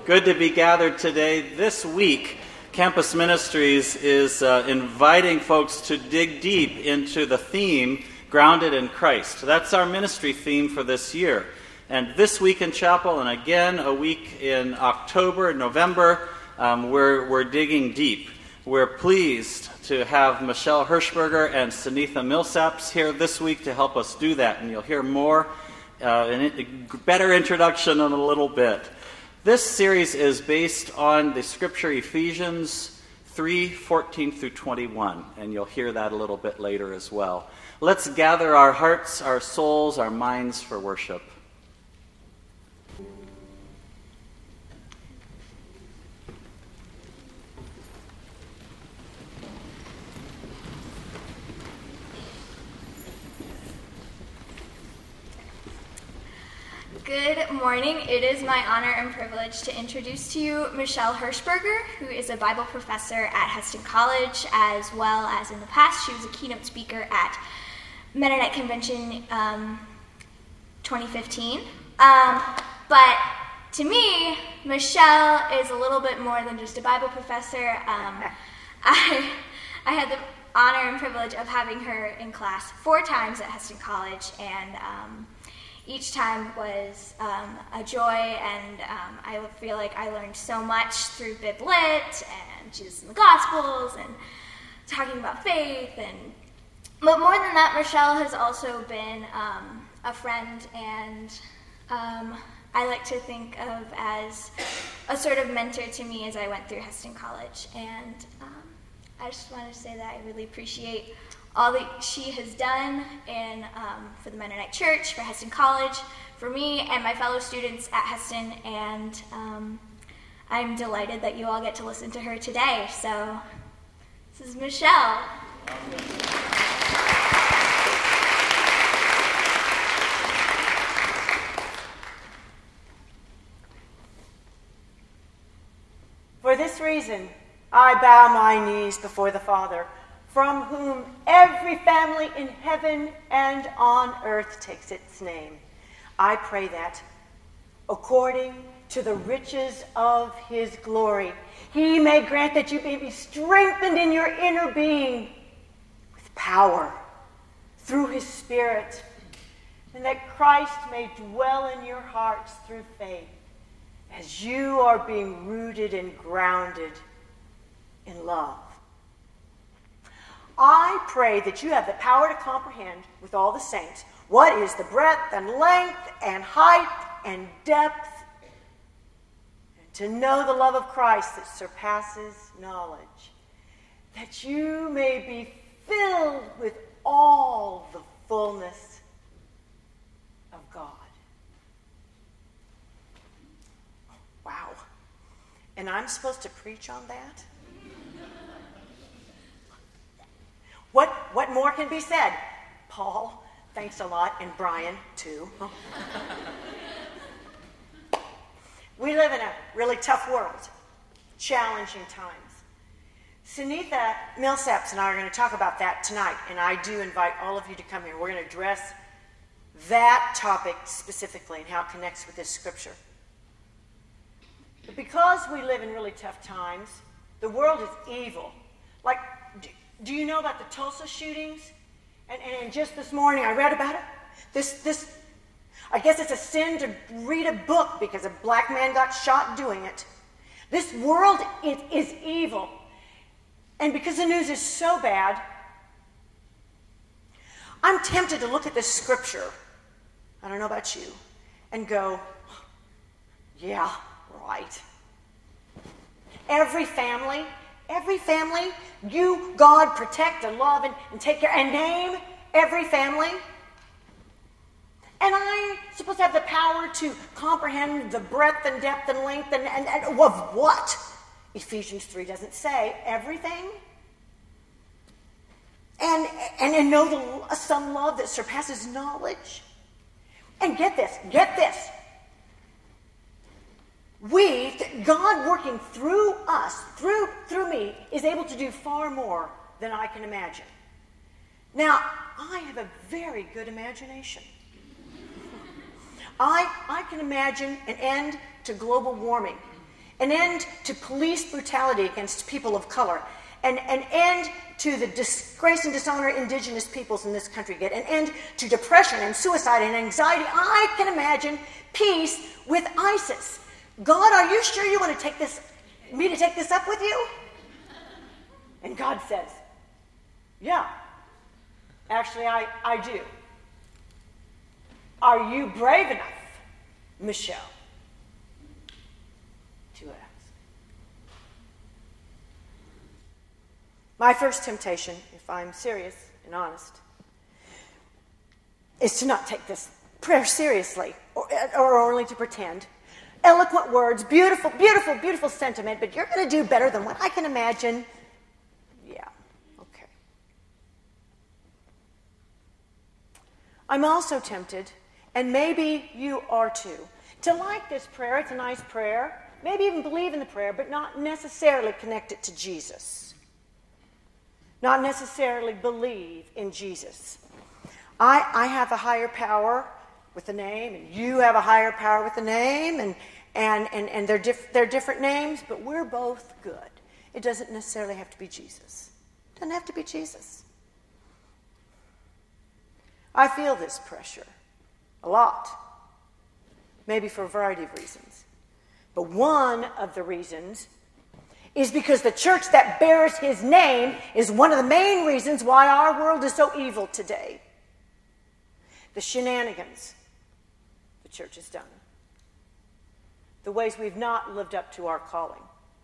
Good to be gathered today. This week, Campus Ministries is inviting folks to dig deep into the theme, Grounded in Christ. That's our ministry theme for this year. And this week in chapel, and again a week in October and November, we're digging deep. We're pleased to have Michelle Hirschberger and Sunitha Millsaps here this week to help us do that. And you'll hear more, a better introduction in a little bit. This series is based on the scripture Ephesians 3:14 through 21, and you'll hear that a little bit later as well. Let's gather our hearts, our souls, our minds for worship. Good morning. It is my honor and privilege to introduce to you Michelle Hirschberger, who is a Bible professor at Hesston College, as well as in the past she was a keynote speaker at Mennonite Convention 2015. But to me, Michelle is a little bit more than just a Bible professor. I had the honor and privilege of having her in class 4 times at Hesston College, and each time was a joy, and I feel like I learned so much through Bib Lit and Jesus in the Gospels and talking about faith. But more than that, Michelle has also been a friend, and I like to think of as a sort of mentor to me as I went through Hesston College. And I just want to say that I really appreciate all that she has done for the Mennonite Church, for Hesston College, for me and my fellow students at Hesston, and I'm delighted that you all get to listen to her today. So, this is Michelle. For this reason, I bow my knees before the Father, from whom every family in heaven and on earth takes its name. I pray that, according to the riches of his glory, he may grant that you may be strengthened in your inner being with power through his Spirit, and that Christ may dwell in your hearts through faith, as you are being rooted and grounded in love. I pray that you have the power to comprehend with all the saints what is the breadth and length and height and depth, and to know the love of Christ that surpasses knowledge, that you may be filled with all the fullness of God. Wow. And I'm supposed to preach on that? What more can be said? Paul, thanks a lot, and Brian, too. We live in a really tough world, challenging times. Sunitha Millsaps and I are going to talk about that tonight, and I do invite all of you to come here. We're going to address that topic specifically and how it connects with this scripture. But because we live in really tough times, the world is evil. Like, do you know about the Tulsa shootings? And just this morning I read about it. This, I guess it's a sin to read a book because a black man got shot doing it. This world is evil. And because the news is so bad, I'm tempted to look at this scripture, I don't know about you, and go, yeah, right. Every family, you, God, protect and love and take care and name every family. And I'm supposed to have the power to comprehend the breadth and depth and length and of what? Ephesians 3 doesn't say everything. And know some love that surpasses knowledge. And get this. God working through us, through me, is able to do far more than I can imagine. Now, I have a very good imagination. I can imagine an end to global warming. an end to police brutality against people of color, an end to the disgrace and dishonor indigenous peoples in this country get, an end to depression and suicide and anxiety. I can imagine peace with ISIS. God, are you sure you want to take me to take this up with you? And God says, yeah, actually I do. Are you brave enough, Michelle, to ask? My first temptation, if I'm serious and honest, is to not take this prayer seriously or only to pretend. Eloquent words, beautiful, beautiful, beautiful sentiment, but you're going to do better than what I can imagine. Yeah, okay. I'm also tempted, and maybe you are too, to like this prayer. It's a nice prayer. Maybe even believe in the prayer, but not necessarily connect it to Jesus. Not necessarily believe in Jesus. I have a higher power with a name, and you have a higher power with a name, and they're different names, but we're both good. It doesn't necessarily have to be Jesus. It doesn't have to be Jesus. I feel this pressure a lot, maybe for a variety of reasons. But one of the reasons is because the church that bears his name is one of the main reasons why our world is so evil today. The shenanigans the church has done. The ways we've not lived up to our calling.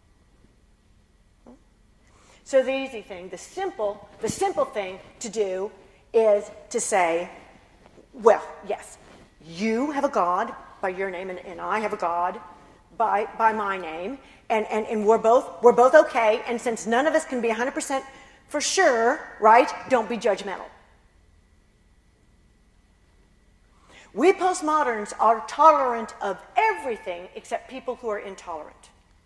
So the easy thing, the simple thing to do is to say, well, yes, you have a God by your name, and I have a God by my name, and we're both okay, and since none of us can be 100% for sure, right, don't be judgmental. We postmoderns are tolerant of everything except people who are intolerant.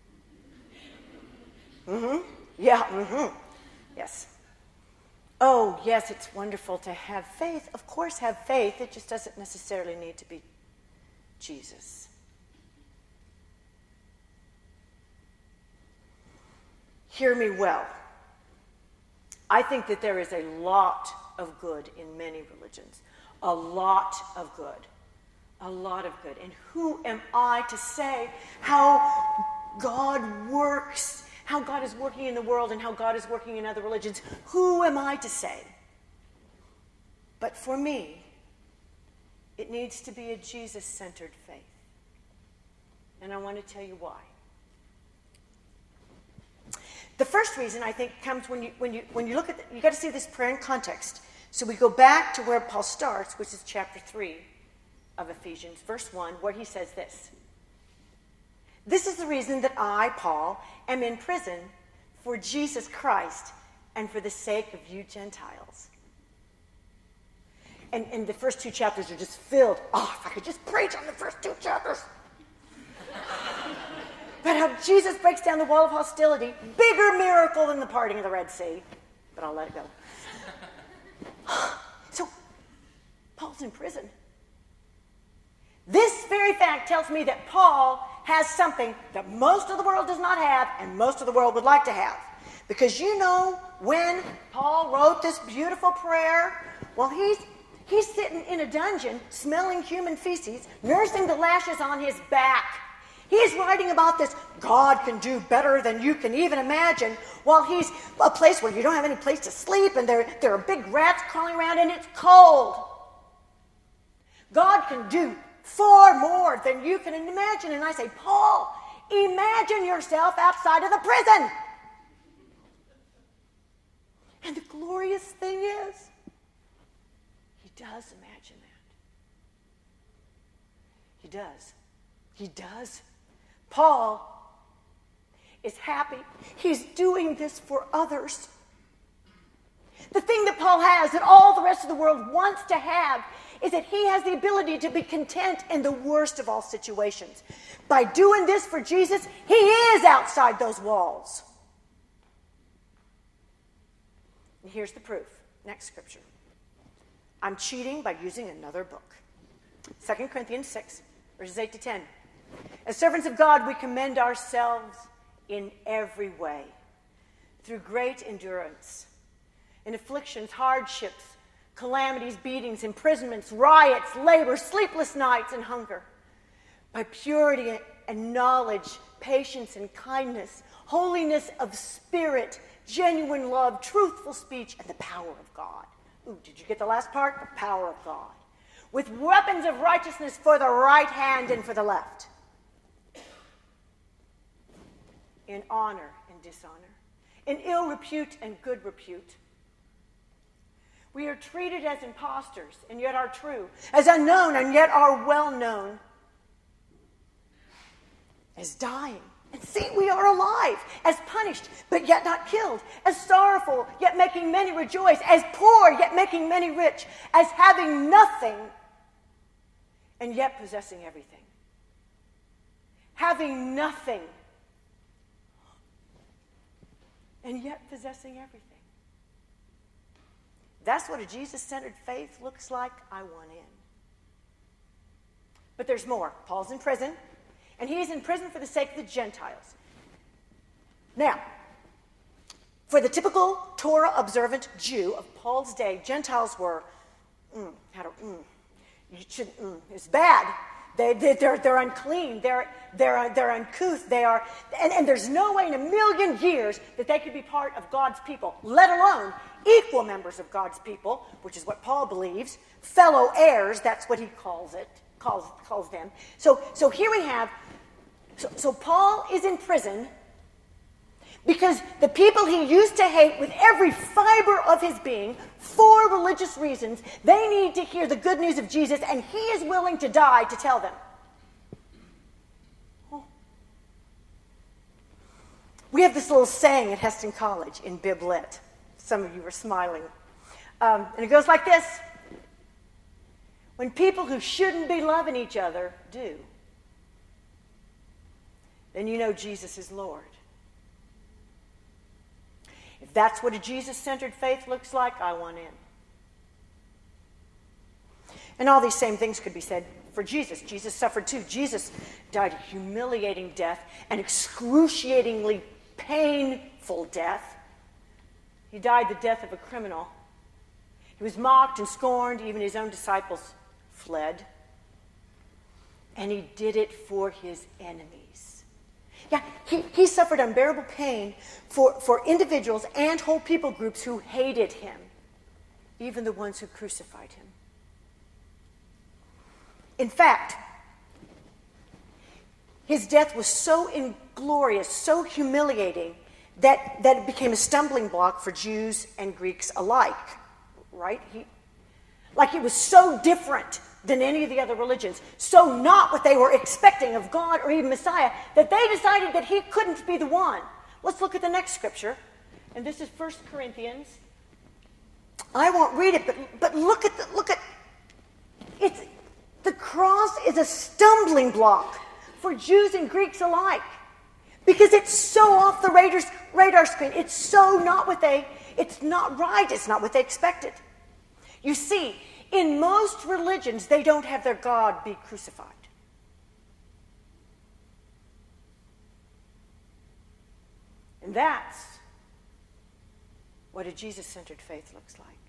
Yeah, yes. Oh, yes, it's wonderful to have faith. Of course, have faith. It just doesn't necessarily need to be Jesus. Hear me well. I think that there is a lot of good in many religions. A lot of good. A lot of good. And who am I to say how God works, how God is working in the world and how God is working in other religions? Who am I to say? But for me, it needs to be a Jesus-centered faith. And I want to tell you why. The first reason, I think, comes when you look at you got to see this prayer in context. So we go back to where Paul starts, which is chapter 3 of Ephesians, verse 1, where he says this. This is the reason that I, Paul, am in prison for Jesus Christ and for the sake of you Gentiles. And the first two chapters are just filled. Oh, if I could just preach on the first two chapters. But how Jesus breaks down the wall of hostility, bigger miracle than the parting of the Red Sea. But I'll let it go. So, Paul's in prison. This very fact tells me that Paul has something that most of the world does not have and most of the world would like to have. Because you know, when Paul wrote this beautiful prayer, well, he's sitting in a dungeon, smelling human feces, nursing the lashes on his back. He's writing about this, God can do better than you can even imagine, while he's a place where you don't have any place to sleep, and there are big rats crawling around, and it's cold. God can do far more than you can imagine. And I say, Paul, imagine yourself outside of the prison. And the glorious thing is, he does imagine that. He does. He does. Paul is happy. He's doing this for others. The thing that Paul has that all the rest of the world wants to have is that he has the ability to be content in the worst of all situations. By doing this for Jesus, he is outside those walls. And here's the proof. Next scripture. I'm cheating by using another book. 2 Corinthians 6, verses 8 to 10. As servants of God, we commend ourselves in every way, through great endurance, in afflictions, hardships, calamities, beatings, imprisonments, riots, labor, sleepless nights, and hunger, by purity and knowledge, patience and kindness, holiness of spirit, genuine love, truthful speech, and the power of God. Ooh, did you get the last part? The power of God. With weapons of righteousness for the right hand and for the left. In honor and dishonor. In ill repute and good repute. We are treated as impostors and yet are true. As unknown and yet are well known. As dying. And see, we are alive. As punished, but yet not killed. As sorrowful, yet making many rejoice. As poor, yet making many rich. As having nothing, and yet possessing everything. Having nothing, and yet possessing everything. That's what a Jesus-centered faith looks like. I want in. But there's more. Paul's in prison. And he's in prison for the sake of the Gentiles. Now, for the typical Torah-observant Jew of Paul's day, Gentiles were, it's bad. They're unclean. They're uncouth. They are, and there's no way in a million years that they could be part of God's people, let alone equal members of God's people, which is what Paul believes. Fellow heirs, that's what he calls them. So here we have. So Paul is in prison because the people he used to hate with every fiber of his being for religious reasons, they need to hear the good news of Jesus, and he is willing to die to tell them. Oh. We have this little saying at Heston College in Bib Lit. Some of you are smiling. And it goes like this. When people who shouldn't be loving each other do, then you know Jesus is Lord. If that's what a Jesus-centered faith looks like, I want in. And all these same things could be said for Jesus. Jesus suffered too. Jesus died a humiliating death, an excruciatingly painful death. He died the death of a criminal. He was mocked and scorned. Even his own disciples fled. And he did it for his enemies. Yeah, he suffered unbearable pain for individuals and whole people groups who hated him, even the ones who crucified him. In fact, his death was so inglorious, so humiliating, that it became a stumbling block for Jews and Greeks alike, right? It was so different than any of the other religions, so not what they were expecting of God or even Messiah, that they decided that he couldn't be the one. Let's look at the next scripture, and this is 1 Corinthians. I won't read it, but look at it's the cross is a stumbling block for Jews and Greeks alike, because it's so off the radar screen. It's so it's not right. It's not what they expected. You see, in most religions, they don't have their God be crucified. And that's what a Jesus-centered faith looks like.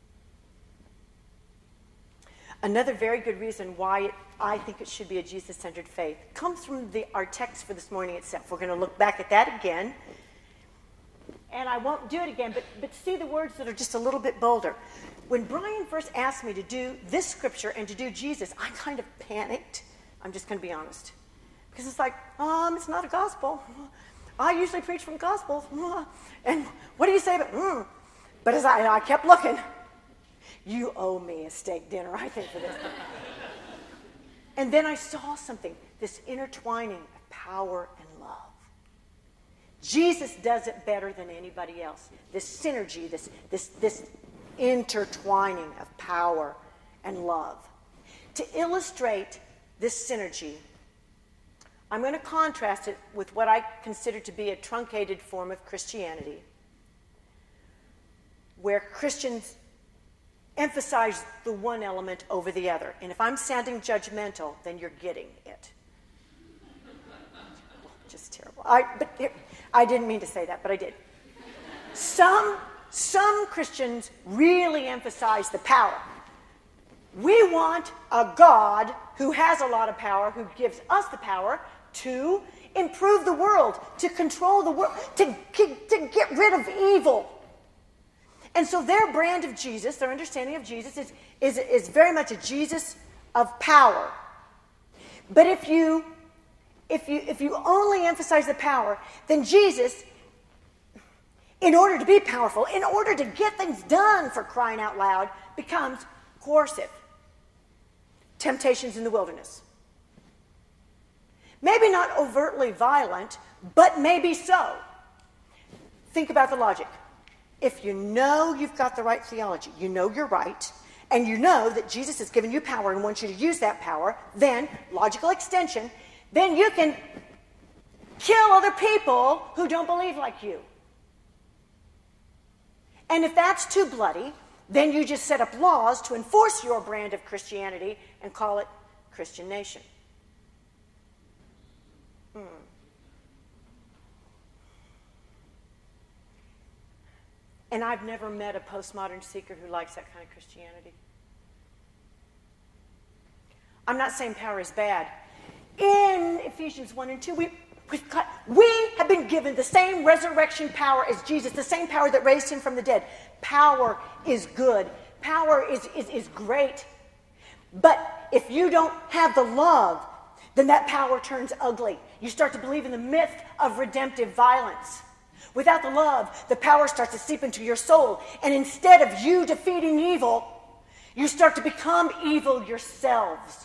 Another very good reason why I think it should be a Jesus-centered faith comes from our text for this morning itself. We're going to look back at that again. And I won't do it again, but see the words that are just a little bit bolder. When Brian first asked me to do this scripture and to do Jesus, I kind of panicked. I'm just going to be honest. Because it's like, it's not a gospel. I usually preach from gospels. And what do you say about, But as I kept looking, you owe me a steak dinner, I think, for this. And then I saw something, this intertwining of power and love. Jesus does it better than anybody else. This synergy, this intertwining of power and love. To illustrate this synergy, I'm going to contrast it with what I consider to be a truncated form of Christianity, where Christians emphasize the one element over the other. And if I'm sounding judgmental, then you're getting it. just terrible. I didn't mean to say that, but I did. Some Christians really emphasize the power. We want a God who has a lot of power, who gives us the power to improve the world, to control the world, to get rid of evil. And so their brand of Jesus, their understanding of Jesus is very much a Jesus of power. But if you only emphasize the power, then Jesus, in order to be powerful, in order to get things done, for crying out loud, becomes coercive. Temptations in the wilderness. Maybe not overtly violent, but maybe so. Think about the logic. If you know you've got the right theology, you know you're right, and you know that Jesus has given you power and wants you to use that power, then, logical extension, then you can kill other people who don't believe like you. And if that's too bloody, then you just set up laws to enforce your brand of Christianity and call it Christian nation. And I've never met a postmodern seeker who likes that kind of Christianity. I'm not saying power is bad. In Ephesians 1 and 2, we have been given the same resurrection power as Jesus, the same power that raised him from the dead. Power is good. Power is great. But if you don't have the love, then that power turns ugly. You start to believe in the myth of redemptive violence. Without the love, the power starts to seep into your soul. And instead of you defeating evil, you start to become evil yourselves.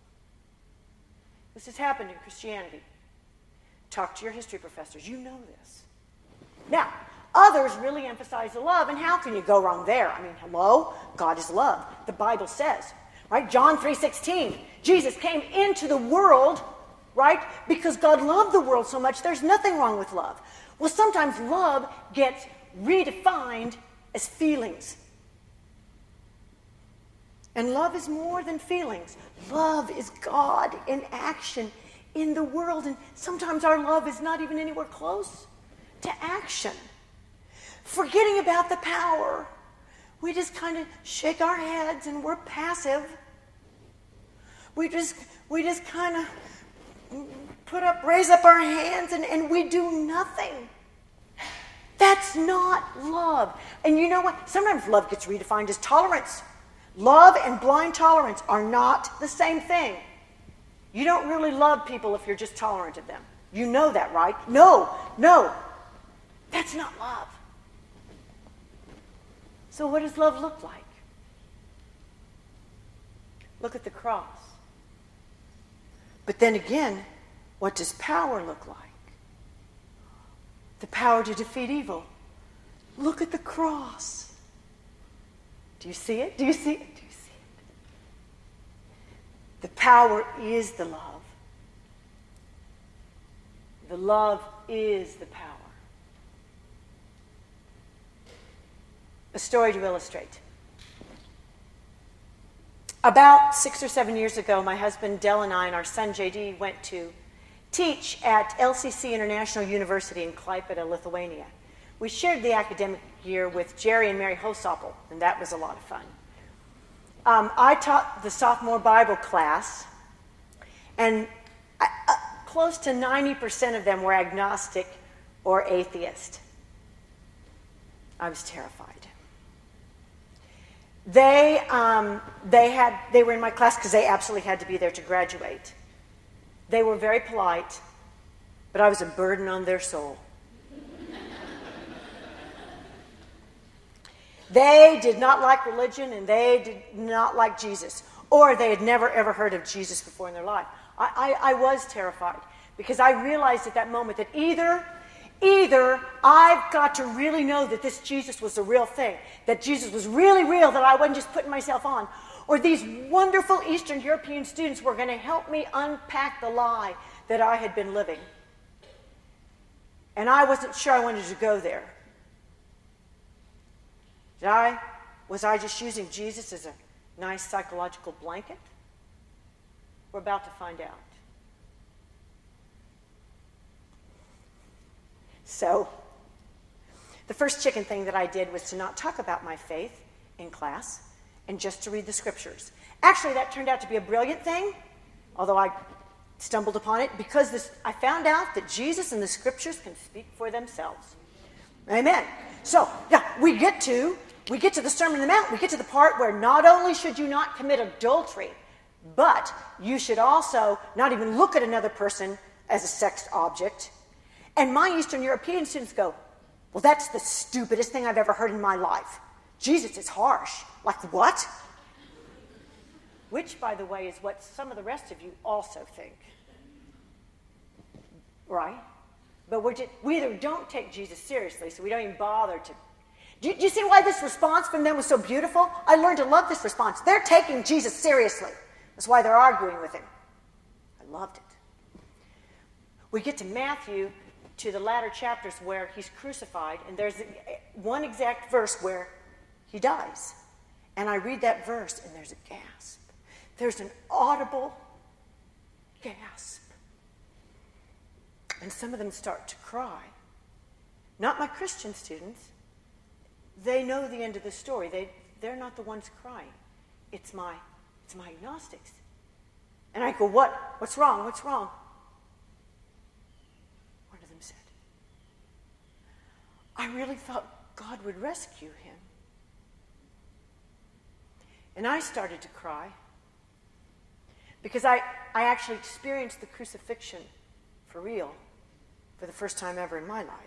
This has happened in Christianity. Talk to your history professors. You know this. Now, others really emphasize the love, and how can you go wrong there? I mean, hello? God is love. The Bible says, right? John 3:16. Jesus came into the world, right? Because God loved the world so much, there's nothing wrong with love. Well, sometimes love gets redefined as feelings. And love is more than feelings. Love is God in action in the world. And sometimes our love is not even anywhere close to action. Forgetting about the power, we just kind of shake our heads and we're passive. We just kind of raise up our hands and we do nothing. That's not love. And you know what? Sometimes love gets redefined as tolerance. Love and blind tolerance are not the same thing. You don't really love people if you're just tolerant of them. You know that, right? No. That's not love. So what does love look like? Look at the cross. But then again, what does power look like? The power to defeat evil. Look at the cross. Do you see it? Do you see it? Do you see it? The power is the love. The love is the power. A story to illustrate. About 6 or 7 years ago, my husband Del and I and our son JD went to teach at LCC International University in Klaipėda, Lithuania. We shared the academic year with Jerry and Mary Hosoppel, and that was a lot of fun. I taught the sophomore Bible class, and close to 90% of them were agnostic or atheist. I was terrified. They were in my class because they absolutely had to be there to graduate. They were very polite, but I was a burden on their soul. They did not like religion, and they did not like Jesus, or they had never ever heard of Jesus before in their life. I was terrified because I realized at that moment that either I've got to really know that this Jesus was the real thing, that Jesus was really real, that I wasn't just putting myself on, or these wonderful Eastern European students were going to help me unpack the lie that I had been living. And I wasn't sure I wanted to go there. Was I just using Jesus as a nice psychological blanket? We're about to find out. So, the first chicken thing that I did was to not talk about my faith in class and just to read the scriptures. Actually, that turned out to be a brilliant thing, although I stumbled upon it, because I found out that Jesus and the scriptures can speak for themselves. Amen. So, yeah, we get to the Sermon on the Mount. We get to the part where not only should you not commit adultery, but you should also not even look at another person as a sex object. And my Eastern European students go, well, that's the stupidest thing I've ever heard in my life. Jesus is harsh. Like what? Which, by the way, is what some of the rest of you also think. Right? But we either don't take Jesus seriously, so we don't even bother to. Do you see why this response from them was so beautiful? I learned to love this response. They're taking Jesus seriously. That's why they're arguing with him. I loved it. We get to Matthew, to the latter chapters where he's crucified, and there's one exact verse where he dies. And I read that verse, and there's a gasp. There's an audible gasp. And some of them start to cry. Not my Christian students. They know the end of the story. They're not the ones crying. It's my agnostics. And I go, what's wrong? What's wrong? One of them said, I really thought God would rescue him. And I started to cry because I actually experienced the crucifixion for real for the first time ever in my life.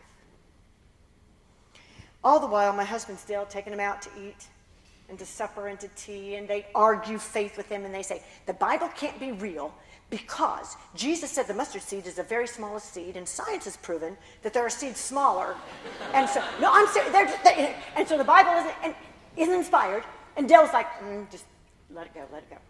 All the while, my husband's still taking him out to eat and to supper and to tea, and they argue faith with him, and they say, the Bible can't be real because Jesus said the mustard seed is the very smallest seed, and science has proven that there are seeds smaller. And so, no, I'm serious. And so the Bible isn't inspired, and Dale's like, just let it go, let it go.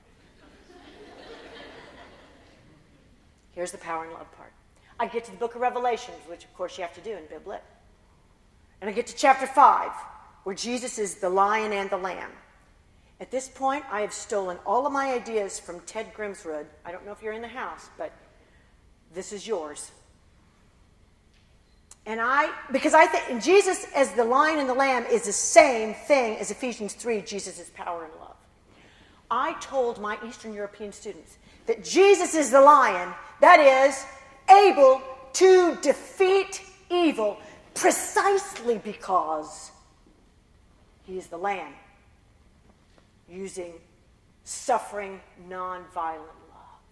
Here's the power and love part. I get to the book of Revelations, which of course you have to do in Bib Lit. And I get to chapter 5, where Jesus is the lion and the lamb. At this point, I have stolen all of my ideas from Ted Grimsrud. I don't know if you're in the house, but this is yours. And because I think Jesus as the lion and the lamb is the same thing as Ephesians 3, Jesus is power and love. I told my Eastern European students that Jesus is the lion, that is, able to defeat evil precisely because he is the lamb, using suffering, nonviolent love.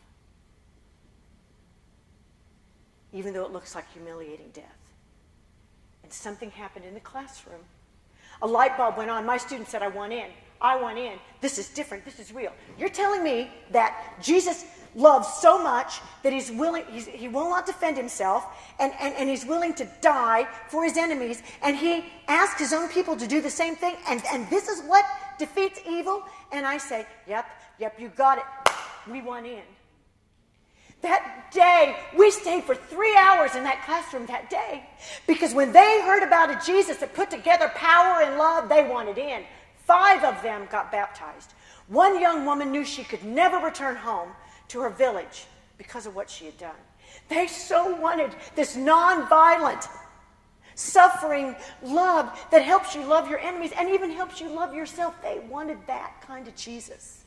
Even though it looks like humiliating death. And something happened in the classroom. A light bulb went on. My student said, I want in. I want in. This is different. This is real. You're telling me that Jesus loves so much that he will not defend himself, and he's willing to die for his enemies, and he asked his own people to do the same thing, and this is what defeats evil? And I say, yep, you got it. We want in. That day, we stayed for 3 hours in that classroom that day, because when they heard about a Jesus that put together power and love, they wanted in. 5 of them got baptized. One young woman knew she could never return home to her village because of what she had done. They so wanted this nonviolent, suffering love that helps you love your enemies and even helps you love yourself. They wanted that kind of Jesus.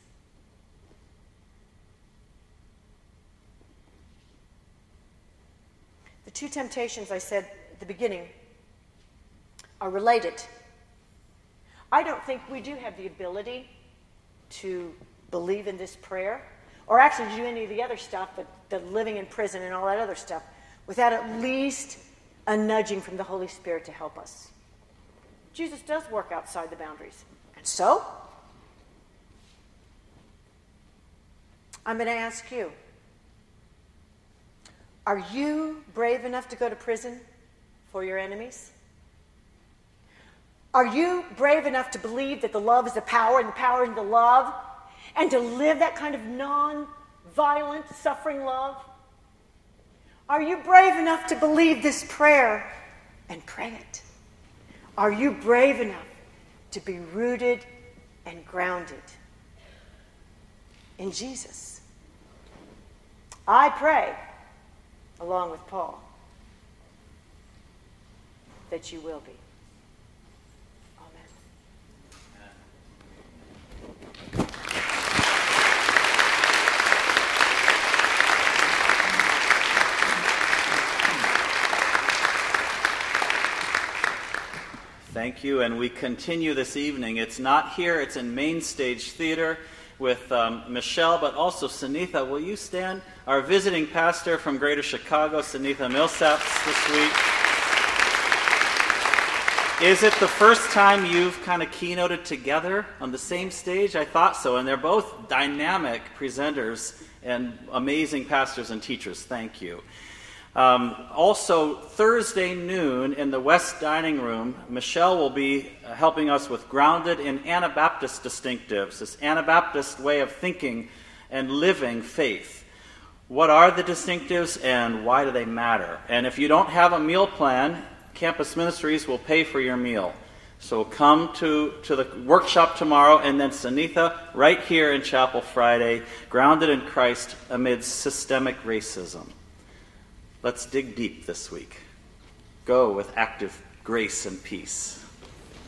The 2 temptations I said at the beginning are related. I don't think we do have the ability to believe in this prayer, or actually do any of the other stuff, the living in prison and all that other stuff, without at least a nudging from the Holy Spirit to help us. Jesus does work outside the boundaries. And so, I'm going to ask you, are you brave enough to go to prison for your enemies? Are you brave enough to believe that the love is the power and the power is the love, and to live that kind of non-violent, suffering love? Are you brave enough to believe this prayer and pray it? Are you brave enough to be rooted and grounded in Jesus? I pray, along with Paul, that you will be. Thank you, and we continue this evening. It's not here, it's in Main Stage Theater with Michelle, but also Sunitha. Will you stand? Our visiting pastor from Greater Chicago, Sunitha Millsaps, this week. Is it the first time you've kind of keynoted together on the same stage? I thought so, and they're both dynamic presenters and amazing pastors and teachers. Thank you. Also, Thursday noon in the West Dining Room, Michelle will be helping us with Grounded in Anabaptist Distinctives, this Anabaptist way of thinking and living faith. What are the distinctives and why do they matter? And if you don't have a meal plan, Campus Ministries will pay for your meal. So come to the workshop tomorrow, and then Sunitha right here in Chapel Friday, Grounded in Christ amid systemic racism. Let's dig deep this week. Go with active grace and peace.